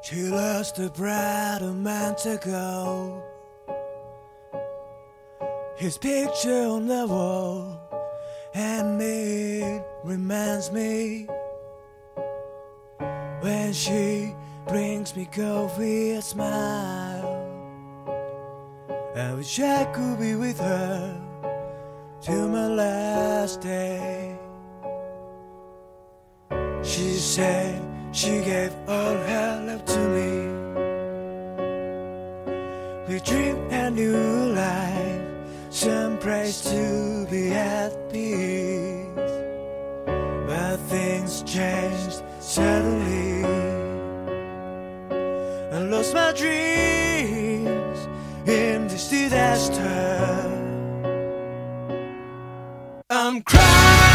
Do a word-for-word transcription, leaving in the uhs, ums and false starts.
She lost the bride a month ago. His picture on the wall, and it reminds me when she brings me coffee a smile. I wish I could be with her till my last day. She said she gave all her love to me. We dreamed a new life, some praise to be at peace. But things changed suddenly. I lost my dreams in this disaster. I'm crying.